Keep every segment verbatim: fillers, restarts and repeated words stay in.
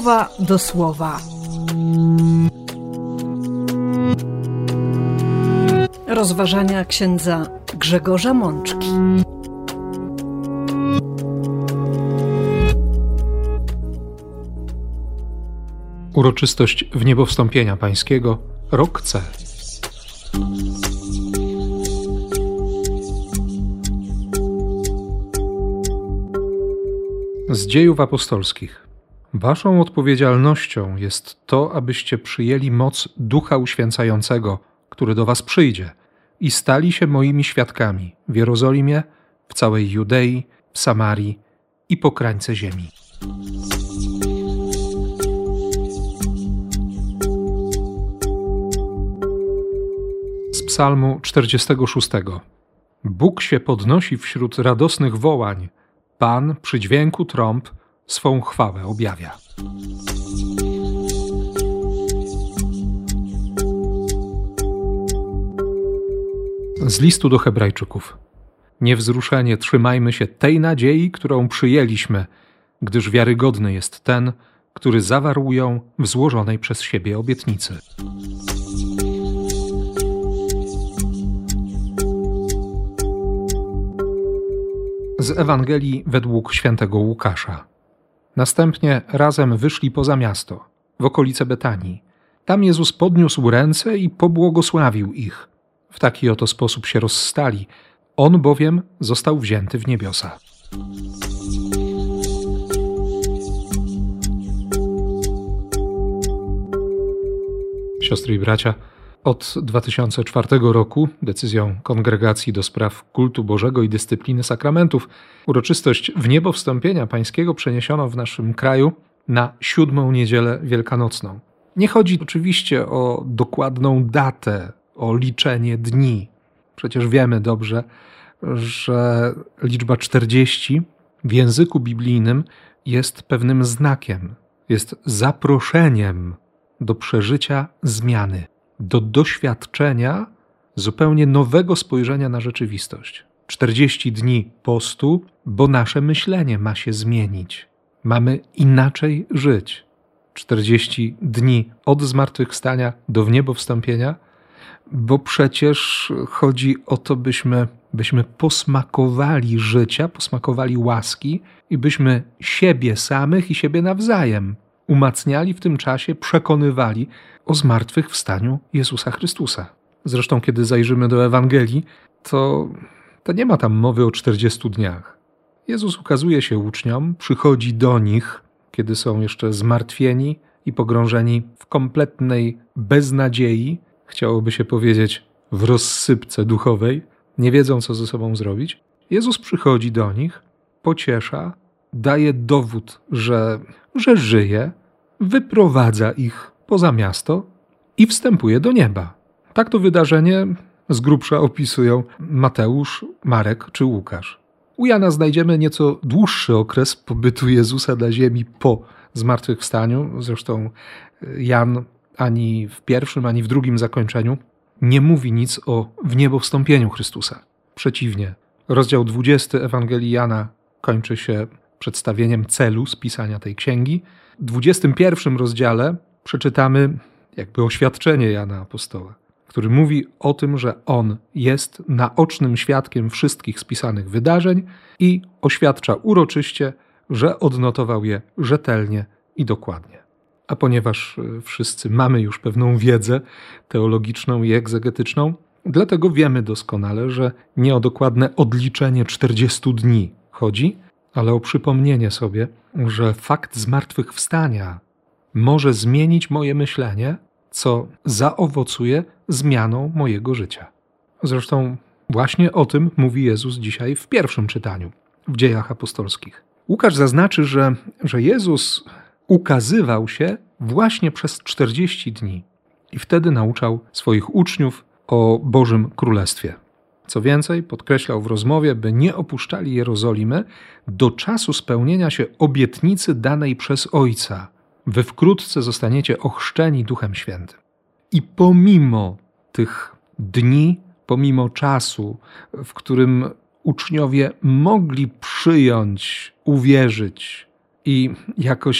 słowa do słowa. Rozważania księdza Grzegorza Mączki. Uroczystość Wniebowstąpienia Pańskiego, rok C. Z Dziejów Apostolskich. Waszą odpowiedzialnością jest to, abyście przyjęli moc Ducha Uświęcającego, który do was przyjdzie, i stali się moimi świadkami w Jerozolimie, w całej Judei, w Samarii i po krańce ziemi. Z Psalmu czterdziestego szóstego. Bóg się podnosi wśród radosnych wołań, Pan przy dźwięku trąb swą chwałę objawia. Z listu do Hebrajczyków. Niewzruszenie trzymajmy się tej nadziei, którą przyjęliśmy, gdyż wiarygodny jest ten, który zawarł ją w złożonej przez siebie obietnicy. Z Ewangelii według świętego Łukasza. Następnie razem wyszli poza miasto, w okolice Betanii. Tam Jezus podniósł ręce i pobłogosławił ich. W taki oto sposób się rozstali. On bowiem został wzięty w niebiosa. Siostry i bracia, od dwa tysiące czwartego roku decyzją Kongregacji do Spraw Kultu Bożego i Dyscypliny Sakramentów uroczystość Wniebowstąpienia Pańskiego przeniesiono w naszym kraju na siódmą niedzielę wielkanocną. Nie chodzi oczywiście o dokładną datę, o liczenie dni. Przecież wiemy dobrze, że liczba czterdzieści w języku biblijnym jest pewnym znakiem, jest zaproszeniem do przeżycia zmiany, do doświadczenia zupełnie nowego spojrzenia na rzeczywistość. czterdzieści dni postu, bo nasze myślenie ma się zmienić. Mamy inaczej żyć. czterdzieści dni od zmartwychwstania do wniebowstąpienia, bo przecież chodzi o to, byśmy, byśmy posmakowali życia, posmakowali łaski i byśmy siebie samych i siebie nawzajem umacniali w tym czasie, przekonywali o zmartwychwstaniu Jezusa Chrystusa. Zresztą, kiedy zajrzymy do Ewangelii, to, to nie ma tam mowy o czterdziestu dniach. Jezus ukazuje się uczniom, przychodzi do nich, kiedy są jeszcze zmartwieni i pogrążeni w kompletnej beznadziei, chciałoby się powiedzieć w rozsypce duchowej, nie wiedzą, co ze sobą zrobić. Jezus przychodzi do nich, pociesza, daje dowód, że, że żyje, wyprowadza ich poza miasto i wstępuje do nieba. Tak to wydarzenie z grubsza opisują Mateusz, Marek czy Łukasz. U Jana znajdziemy nieco dłuższy okres pobytu Jezusa na ziemi po zmartwychwstaniu. Zresztą Jan ani w pierwszym, ani w drugim zakończeniu nie mówi nic o wniebowstąpieniu Chrystusa. Przeciwnie, rozdział dwudziesty Ewangelii Jana kończy się przedstawieniem celu spisania tej księgi. W dwudziestym pierwszym rozdziale przeczytamy jakby oświadczenie Jana Apostoła, który mówi o tym, że on jest naocznym świadkiem wszystkich spisanych wydarzeń i oświadcza uroczyście, że odnotował je rzetelnie i dokładnie. A ponieważ wszyscy mamy już pewną wiedzę teologiczną i egzegetyczną, dlatego wiemy doskonale, że nie o dokładne odliczenie czterdziestu dni chodzi, ale o przypomnienie sobie, że fakt zmartwychwstania może zmienić moje myślenie, co zaowocuje zmianą mojego życia. Zresztą właśnie o tym mówi Jezus dzisiaj w pierwszym czytaniu, w Dziejach Apostolskich. Łukasz zaznaczy, że, że Jezus ukazywał się właśnie przez czterdzieści dni i wtedy nauczał swoich uczniów o Bożym Królestwie. Co więcej, podkreślał w rozmowie, by nie opuszczali Jerozolimy do czasu spełnienia się obietnicy danej przez Ojca. Wy wkrótce zostaniecie ochrzczeni Duchem Świętym. I pomimo tych dni, pomimo czasu, w którym uczniowie mogli przyjąć, uwierzyć i jakoś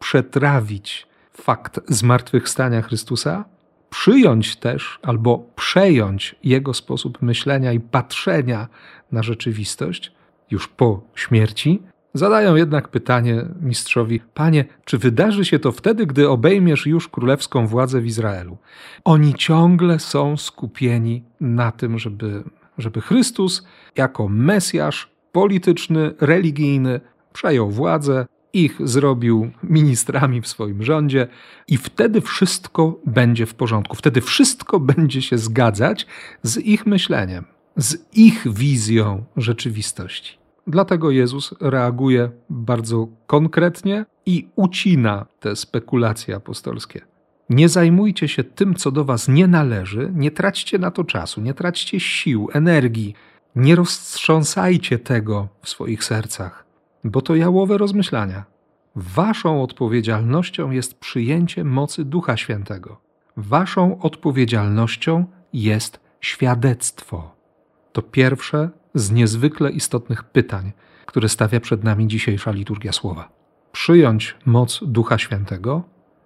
przetrawić fakt zmartwychwstania Chrystusa, przyjąć też albo przejąć Jego sposób myślenia i patrzenia na rzeczywistość już po śmierci, zadają jednak pytanie mistrzowi: Panie, czy wydarzy się to wtedy, gdy obejmiesz już królewską władzę w Izraelu? Oni ciągle są skupieni na tym, żeby, żeby Chrystus jako Mesjasz polityczny, religijny przejął władzę, ich zrobił ministrami w swoim rządzie i wtedy wszystko będzie w porządku. Wtedy wszystko będzie się zgadzać z ich myśleniem, z ich wizją rzeczywistości. Dlatego Jezus reaguje bardzo konkretnie i ucina te spekulacje apostolskie. Nie zajmujcie się tym, co do was nie należy, nie traćcie na to czasu, nie traćcie sił, energii, nie roztrząsajcie tego w swoich sercach, bo to jałowe rozmyślania. Waszą odpowiedzialnością jest przyjęcie mocy Ducha Świętego. Waszą odpowiedzialnością jest świadectwo. To pierwsze z niezwykle istotnych pytań, które stawia przed nami dzisiejsza liturgia słowa. Przyjąć moc Ducha Świętego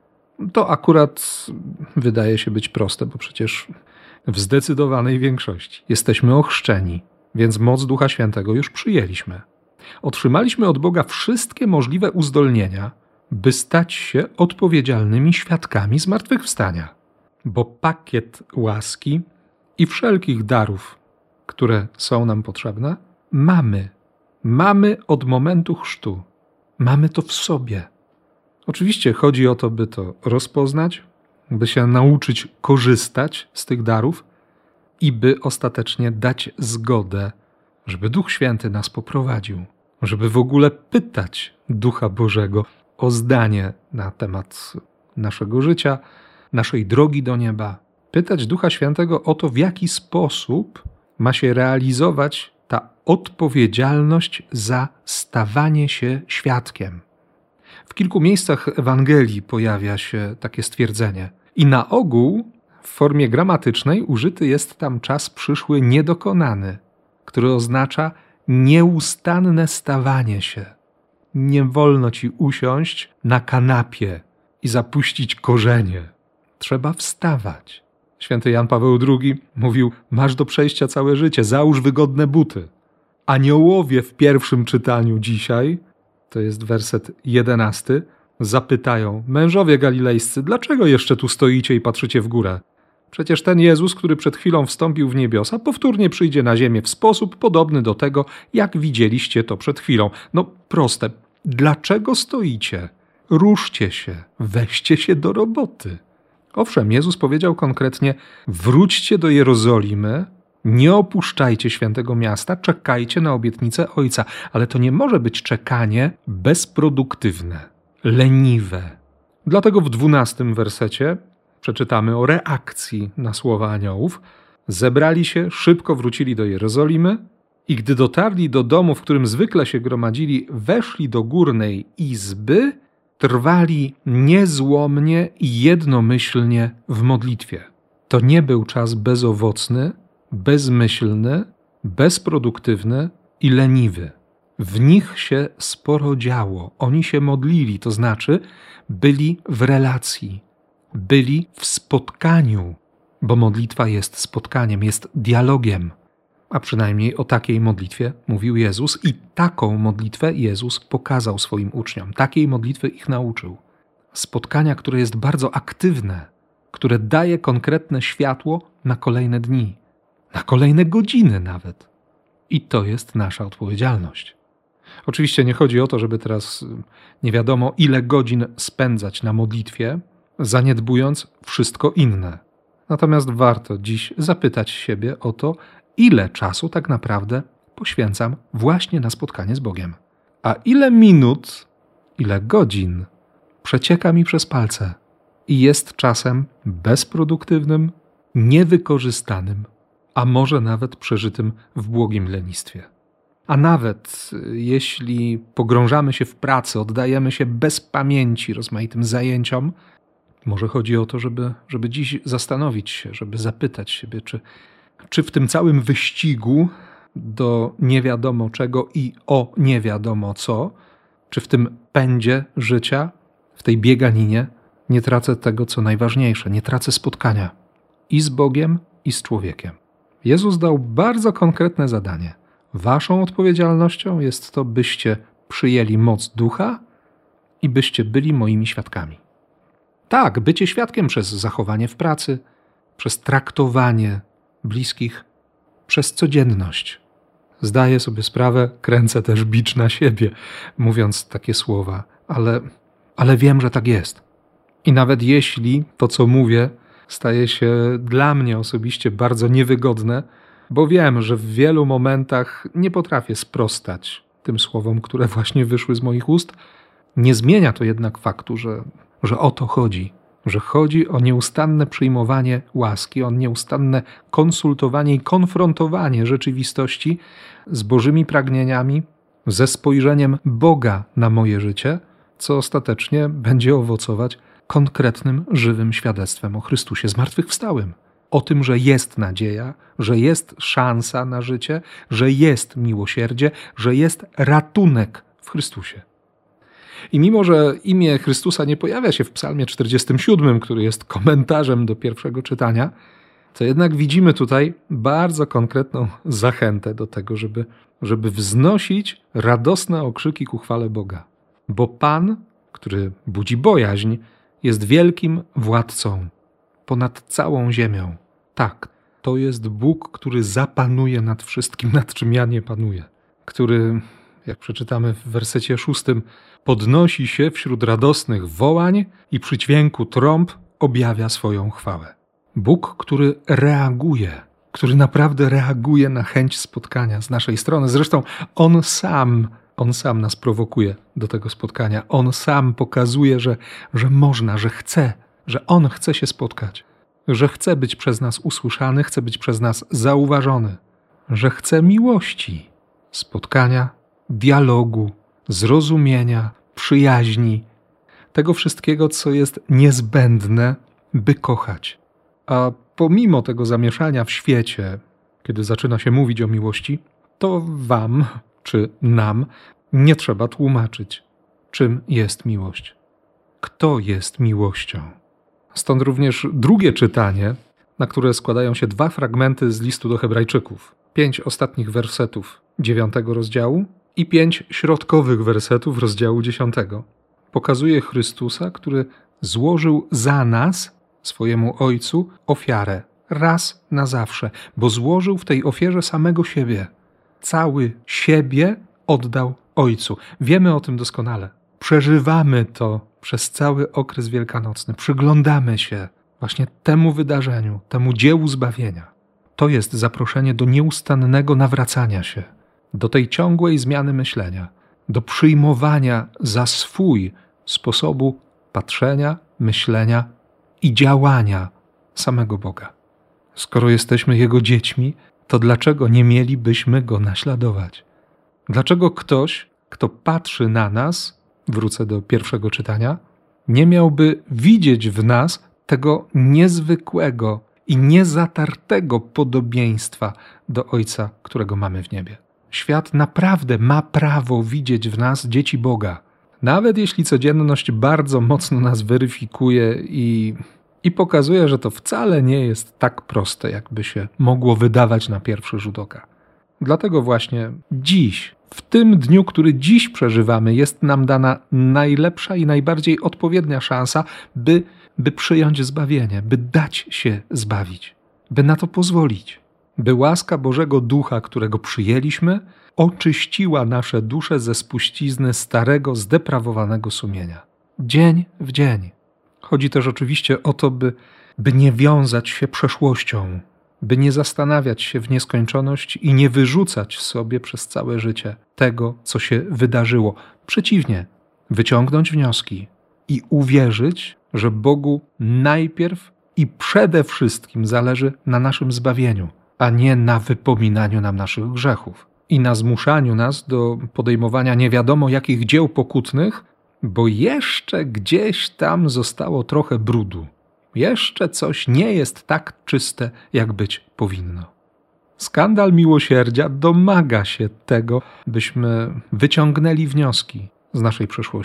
to akurat wydaje się być proste, bo przecież w zdecydowanej większości jesteśmy ochrzczeni, więc moc Ducha Świętego już przyjęliśmy. Otrzymaliśmy od Boga wszystkie możliwe uzdolnienia, by stać się odpowiedzialnymi świadkami zmartwychwstania. Bo pakiet łaski i wszelkich darów, które są nam potrzebne, mamy. Mamy od momentu chrztu. Mamy to w sobie. Oczywiście chodzi o to, by to rozpoznać, by się nauczyć korzystać z tych darów i by ostatecznie dać zgodę, żeby Duch Święty nas poprowadził, żeby w ogóle pytać Ducha Bożego o zdanie na temat naszego życia, naszej drogi do nieba. Pytać Ducha Świętego o to, w jaki sposób ma się realizować ta odpowiedzialność za stawanie się świadkiem. W kilku miejscach Ewangelii pojawia się takie stwierdzenie. I na ogół w formie gramatycznej użyty jest tam czas przyszły niedokonany, który oznacza nieustanne stawanie się. Nie wolno ci usiąść na kanapie i zapuścić korzenie. Trzeba wstawać. Święty Jan Paweł drugi mówił: masz do przejścia całe życie, załóż wygodne buty. Aniołowie w pierwszym czytaniu dzisiaj, to jest werset jedenasty, zapytają: mężowie galilejscy, dlaczego jeszcze tu stoicie i patrzycie w górę? Przecież ten Jezus, który przed chwilą wstąpił w niebiosa, powtórnie przyjdzie na ziemię w sposób podobny do tego, jak widzieliście to przed chwilą. No proste. Dlaczego stoicie? Ruszcie się, weźcie się do roboty. Owszem, Jezus powiedział konkretnie: wróćcie do Jerozolimy, nie opuszczajcie świętego miasta, czekajcie na obietnicę Ojca. Ale to nie może być czekanie bezproduktywne, leniwe. Dlatego w dwunastym wersecie przeczytamy o reakcji na słowa aniołów. Zebrali się, szybko wrócili do Jerozolimy i gdy dotarli do domu, w którym zwykle się gromadzili, weszli do górnej izby, trwali niezłomnie i jednomyślnie w modlitwie. To nie był czas bezowocny, bezmyślny, bezproduktywny i leniwy. W nich się sporo działo. Oni się modlili, to znaczy byli w relacji, byli w spotkaniu, bo modlitwa jest spotkaniem, jest dialogiem. A przynajmniej o takiej modlitwie mówił Jezus i taką modlitwę Jezus pokazał swoim uczniom. Takiej modlitwy ich nauczył. Spotkania, które jest bardzo aktywne, które daje konkretne światło na kolejne dni, na kolejne godziny nawet. I to jest nasza odpowiedzialność. Oczywiście nie chodzi o to, żeby teraz nie wiadomo ile godzin spędzać na modlitwie, zaniedbując wszystko inne. Natomiast warto dziś zapytać siebie o to, ile czasu tak naprawdę poświęcam właśnie na spotkanie z Bogiem. A ile minut, ile godzin przecieka mi przez palce i jest czasem bezproduktywnym, niewykorzystanym, a może nawet przeżytym w błogim lenistwie. A nawet jeśli pogrążamy się w pracy, oddajemy się bez pamięci rozmaitym zajęciom, może chodzi o to, żeby, żeby dziś zastanowić się, żeby zapytać siebie, czy, czy w tym całym wyścigu do nie wiadomo czego i o nie wiadomo co, czy w tym pędzie życia, w tej bieganinie nie tracę tego, co najważniejsze, nie tracę spotkania i z Bogiem, i z człowiekiem. Jezus dał bardzo konkretne zadanie. Waszą odpowiedzialnością jest to, byście przyjęli moc Ducha i byście byli moimi świadkami. Tak, bycie świadkiem przez zachowanie w pracy, przez traktowanie bliskich, przez codzienność. Zdaję sobie sprawę, kręcę też bicz na siebie, mówiąc takie słowa, ale, ale wiem, że tak jest. I nawet jeśli to, co mówię, staje się dla mnie osobiście bardzo niewygodne, bo wiem, że w wielu momentach nie potrafię sprostać tym słowom, które właśnie wyszły z moich ust, nie zmienia to jednak faktu, że, że o to chodzi. Że chodzi o nieustanne przyjmowanie łaski, o nieustanne konsultowanie i konfrontowanie rzeczywistości z Bożymi pragnieniami, ze spojrzeniem Boga na moje życie, co ostatecznie będzie owocować konkretnym, żywym świadectwem o Chrystusie zmartwychwstałym. O tym, że jest nadzieja, że jest szansa na życie, że jest miłosierdzie, że jest ratunek w Chrystusie. I mimo, że imię Chrystusa nie pojawia się w Psalmie czterdziestym siódmym, który jest komentarzem do pierwszego czytania, to jednak widzimy tutaj bardzo konkretną zachętę do tego, żeby, żeby wznosić radosne okrzyki ku chwale Boga. Bo Pan, który budzi bojaźń, jest wielkim władcą ponad całą ziemią. Tak, to jest Bóg, który zapanuje nad wszystkim, nad czym ja nie panuję. Który, jak przeczytamy w wersecie szóstym, podnosi się wśród radosnych wołań i przy dźwięku trąb objawia swoją chwałę. Bóg, który reaguje, który naprawdę reaguje na chęć spotkania z naszej strony. Zresztą On sam, On sam nas prowokuje do tego spotkania. On sam pokazuje, że, że można, że chce, że On chce się spotkać, że chce być przez nas usłyszany, chce być przez nas zauważony, że chce miłości, spotkania, dialogu, zrozumienia, przyjaźni, tego wszystkiego, co jest niezbędne, by kochać. A pomimo tego zamieszania w świecie, kiedy zaczyna się mówić o miłości, to wam, czy nam, nie trzeba tłumaczyć, czym jest miłość. Kto jest miłością? Stąd również drugie czytanie, na które składają się dwa fragmenty z listu do Hebrajczyków. Pięć ostatnich wersetów dziewiątego rozdziału i pięć środkowych wersetów rozdziału dziesiątego. Pokazuje Chrystusa, który złożył za nas, swojemu Ojcu, ofiarę. Raz na zawsze, bo złożył w tej ofierze samego siebie. Cały siebie oddał Ojcu. Wiemy o tym doskonale. Przeżywamy to przez cały okres wielkanocny. Przyglądamy się właśnie temu wydarzeniu, temu dziełu zbawienia. To jest zaproszenie do nieustannego nawracania się, do tej ciągłej zmiany myślenia, do przyjmowania za swój sposobu patrzenia, myślenia i działania samego Boga. Skoro jesteśmy Jego dziećmi, to dlaczego nie mielibyśmy Go naśladować? Dlaczego ktoś, kto patrzy na nas, wrócę do pierwszego czytania, nie miałby widzieć w nas tego niezwykłego i niezatartego podobieństwa do Ojca, którego mamy w niebie? Świat naprawdę ma prawo widzieć w nas dzieci Boga. Nawet jeśli codzienność bardzo mocno nas weryfikuje i, i pokazuje, że to wcale nie jest tak proste, jakby się mogło wydawać na pierwszy rzut oka. Dlatego właśnie dziś, w tym dniu, który dziś przeżywamy, jest nam dana najlepsza i najbardziej odpowiednia szansa, by, by przyjąć zbawienie, by dać się zbawić, by na to pozwolić. By łaska Bożego Ducha, którego przyjęliśmy, oczyściła nasze dusze ze spuścizny starego, zdeprawowanego sumienia. Dzień w dzień. Chodzi też oczywiście o to, by, by nie wiązać się przeszłością, by nie zastanawiać się w nieskończoność i nie wyrzucać sobie przez całe życie tego, co się wydarzyło. Przeciwnie, wyciągnąć wnioski i uwierzyć, że Bogu najpierw i przede wszystkim zależy na naszym zbawieniu, a nie na wypominaniu nam naszych grzechów i na zmuszaniu nas do podejmowania nie wiadomo jakich dzieł pokutnych, bo jeszcze gdzieś tam zostało trochę brudu. Jeszcze coś nie jest tak czyste, jak być powinno. Skandal miłosierdzia domaga się tego, byśmy wyciągnęli wnioski z naszej przeszłości,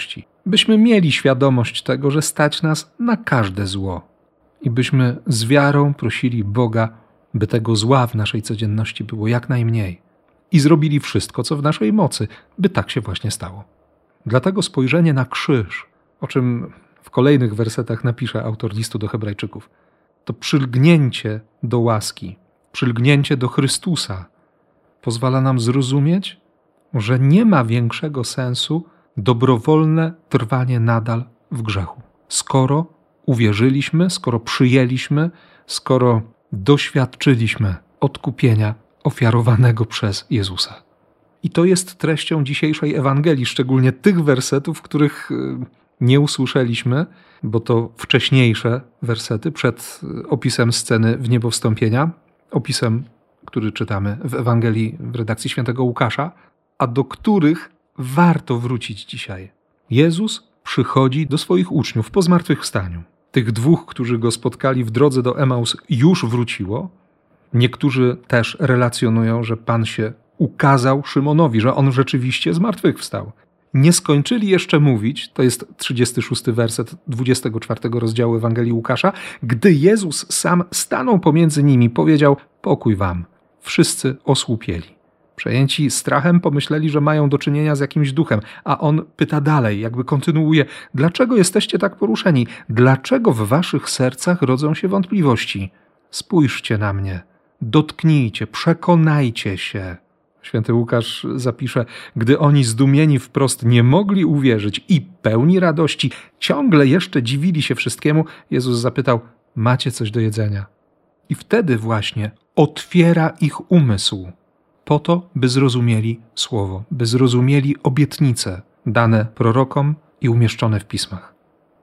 byśmy mieli świadomość tego, że stać nas na każde zło i byśmy z wiarą prosili Boga, by tego zła w naszej codzienności było jak najmniej i zrobili wszystko, co w naszej mocy, by tak się właśnie stało. Dlatego spojrzenie na krzyż, o czym w kolejnych wersetach napisze autor listu do Hebrajczyków, to przylgnięcie do łaski, przylgnięcie do Chrystusa pozwala nam zrozumieć, że nie ma większego sensu dobrowolne trwanie nadal w grzechu. Skoro uwierzyliśmy, skoro przyjęliśmy, skoro doświadczyliśmy odkupienia ofiarowanego przez Jezusa. I to jest treścią dzisiejszej Ewangelii, szczególnie tych wersetów, których nie usłyszeliśmy, bo to wcześniejsze wersety przed opisem sceny wniebowstąpienia, opisem, który czytamy w Ewangelii w redakcji świętego Łukasza, a do których warto wrócić dzisiaj. Jezus przychodzi do swoich uczniów po zmartwychwstaniu. Tych dwóch, którzy go spotkali w drodze do Emaus, już wróciło. Niektórzy też relacjonują, że Pan się ukazał Szymonowi, że on rzeczywiście zmartwychwstał. Nie skończyli jeszcze mówić, to jest trzydziesty szósty werset dwudziestego czwartego rozdziału Ewangelii Łukasza, gdy Jezus sam stanął pomiędzy nimi, powiedział: pokój wam. Wszyscy osłupieli. Przejęci strachem pomyśleli, że mają do czynienia z jakimś duchem, a on pyta dalej, jakby kontynuuje: dlaczego jesteście tak poruszeni? Dlaczego w waszych sercach rodzą się wątpliwości? Spójrzcie na mnie, dotknijcie, przekonajcie się. Święty Łukasz zapisze: gdy oni zdumieni wprost nie mogli uwierzyć i pełni radości ciągle jeszcze dziwili się wszystkiemu, Jezus zapytał: macie coś do jedzenia? I wtedy właśnie otwiera ich umysł po to, by zrozumieli słowo, by zrozumieli obietnice dane prorokom i umieszczone w pismach.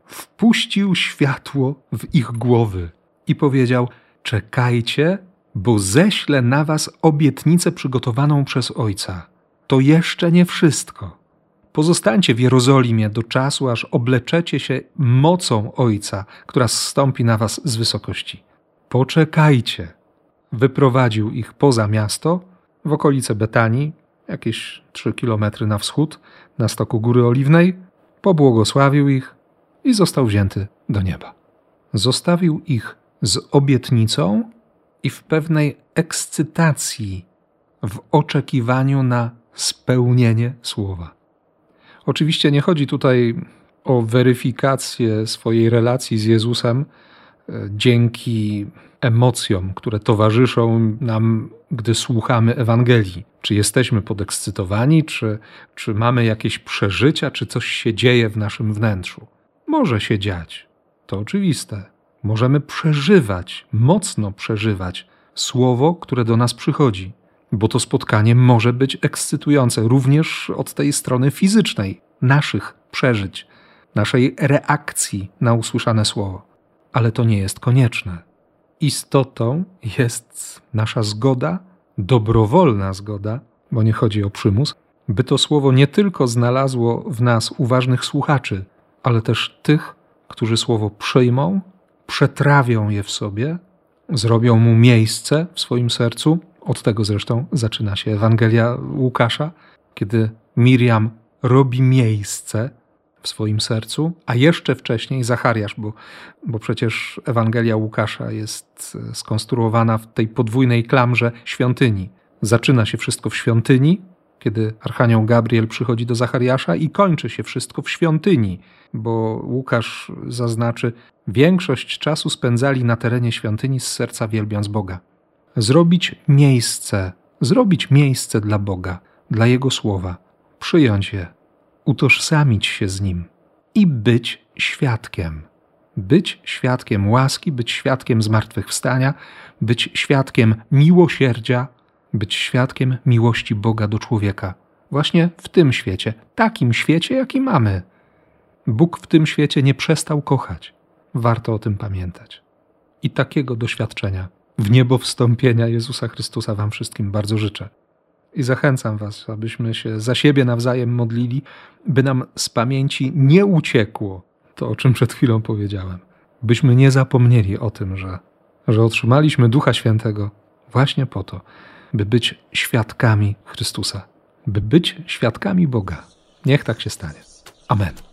Wpuścił światło w ich głowy i powiedział: czekajcie, bo ześlę na was obietnicę przygotowaną przez Ojca. To jeszcze nie wszystko. Pozostańcie w Jerozolimie do czasu, aż obleczecie się mocą Ojca, która zstąpi na was z wysokości. Poczekajcie. Wyprowadził ich poza miasto, w okolice Betanii, jakieś trzy kilometry na wschód, na stoku Góry Oliwnej, pobłogosławił ich i został wzięty do nieba. Zostawił ich z obietnicą i w pewnej ekscytacji, w oczekiwaniu na spełnienie słowa. Oczywiście nie chodzi tutaj o weryfikację swojej relacji z Jezusem dzięki emocjom, które towarzyszą nam, gdy słuchamy Ewangelii. Czy jesteśmy podekscytowani, czy, czy mamy jakieś przeżycia, czy coś się dzieje w naszym wnętrzu. Może się dziać, to oczywiste. Możemy przeżywać, mocno przeżywać słowo, które do nas przychodzi, bo to spotkanie może być ekscytujące również od tej strony fizycznej, naszych przeżyć, naszej reakcji na usłyszane słowo. Ale to nie jest konieczne. Istotą jest nasza zgoda, dobrowolna zgoda, bo nie chodzi o przymus, by to słowo nie tylko znalazło w nas uważnych słuchaczy, ale też tych, którzy słowo przyjmą, przetrawią je w sobie, zrobią mu miejsce w swoim sercu. Od tego zresztą zaczyna się Ewangelia Łukasza, kiedy Miriam robi miejsce w swoim sercu, a jeszcze wcześniej Zachariasz, bo, bo przecież Ewangelia Łukasza jest skonstruowana w tej podwójnej klamrze świątyni. Zaczyna się wszystko w świątyni, kiedy archanioł Gabriel przychodzi do Zachariasza, i kończy się wszystko w świątyni, bo Łukasz zaznaczy: większość czasu spędzali na terenie świątyni z serca wielbiąc Boga. Zrobić miejsce, zrobić miejsce dla Boga, dla Jego słowa, przyjąć je, utożsamić się z Nim i być świadkiem. Być świadkiem łaski, być świadkiem zmartwychwstania, być świadkiem miłosierdzia, być świadkiem miłości Boga do człowieka. Właśnie w tym świecie, takim świecie, jaki mamy. Bóg w tym świecie nie przestał kochać. Warto o tym pamiętać. I takiego doświadczenia w niebo wstąpienia Jezusa Chrystusa wam wszystkim bardzo życzę. I zachęcam was, abyśmy się za siebie nawzajem modlili, by nam z pamięci nie uciekło to, o czym przed chwilą powiedziałem. Byśmy nie zapomnieli o tym, że, że otrzymaliśmy Ducha Świętego właśnie po to, by być świadkami Chrystusa, by być świadkami Boga. Niech tak się stanie. Amen.